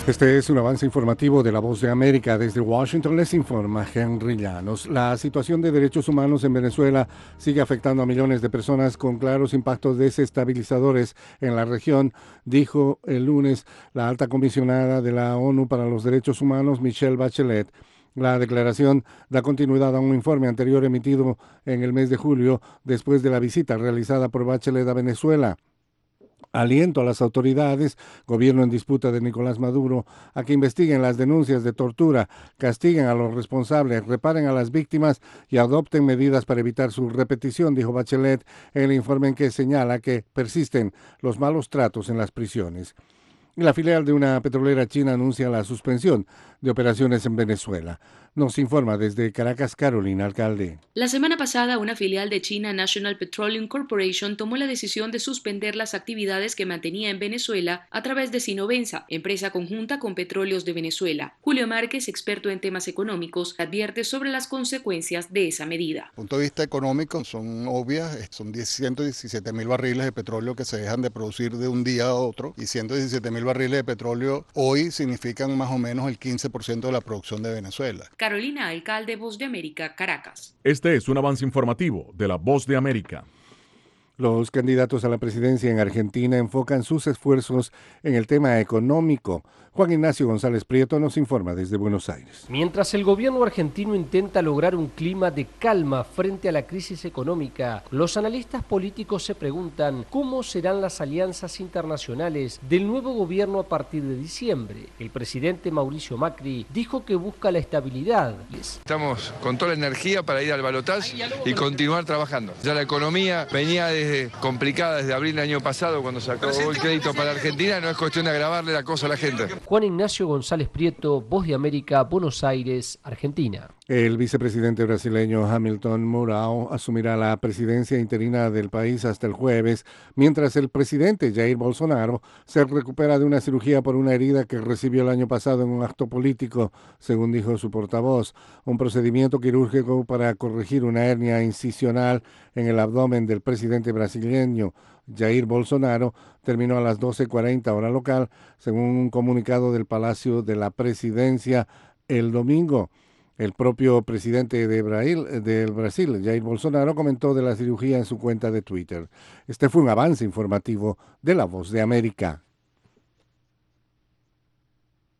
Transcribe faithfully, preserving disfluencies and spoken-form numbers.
Este es un avance informativo de La Voz de América. Desde Washington les informa Henry Llanos. La situación de derechos humanos en Venezuela sigue afectando a millones de personas con claros impactos desestabilizadores en la región, dijo el lunes la alta comisionada de la ONU para los Derechos Humanos, Michelle Bachelet. La declaración da continuidad a un informe anterior emitido en el mes de julio después de la visita realizada por Bachelet a Venezuela. Aliento a las autoridades, gobierno en disputa de Nicolás Maduro, a que investiguen las denuncias de tortura, castiguen a los responsables, reparen a las víctimas y adopten medidas para evitar su repetición, dijo Bachelet en el informe en que señala que persisten los malos tratos en las prisiones. Y la filial de una petrolera china anuncia la suspensión de operaciones en Venezuela. Nos informa desde Caracas, Carolina Alcalde. La semana pasada, una filial de China National Petroleum Corporation tomó la decisión de suspender las actividades que mantenía en Venezuela a través de Sinovenza, empresa conjunta con Petróleos de Venezuela. Julio Márquez, experto en temas económicos, advierte sobre las consecuencias de esa medida. Desde el punto de vista económico son obvias, son ciento diecisiete mil barriles de petróleo que se dejan de producir de un día a otro, y ciento diecisiete mil barriles de petróleo hoy significan más o menos el quince por ciento de la producción de Venezuela. Carolina Alcalde, Voz de América, Caracas. Este es un avance informativo de La Voz de América. Los candidatos a la presidencia en Argentina enfocan sus esfuerzos en el tema económico. Juan Ignacio González Prieto nos informa desde Buenos Aires. Mientras el gobierno argentino intenta lograr un clima de calma frente a la crisis económica, los analistas políticos se preguntan cómo serán las alianzas internacionales del nuevo gobierno a partir de diciembre. El presidente Mauricio Macri dijo que busca la estabilidad. Estamos con toda la energía para ir al balotaje y continuar trabajando. Ya la economía venía desde complicada desde abril del año pasado cuando se acabó el crédito para Argentina. No es cuestión de agravarle la cosa a la gente. Juan Ignacio González Prieto, Voz de América, Buenos Aires, Argentina. El vicepresidente brasileño Hamilton Mourão asumirá la presidencia interina del país hasta el jueves, mientras el presidente Jair Bolsonaro se recupera de una cirugía por una herida que recibió el año pasado en un acto político, según dijo su portavoz. Un procedimiento quirúrgico para corregir una hernia incisional en el abdomen del presidente brasileño Jair Bolsonaro terminó a las doce cuarenta hora local, según un comunicado del Palacio de la Presidencia el domingo. El propio presidente de Brasil, del Brasil, Jair Bolsonaro, comentó de la cirugía en su cuenta de Twitter. Este fue un avance informativo de La Voz de América.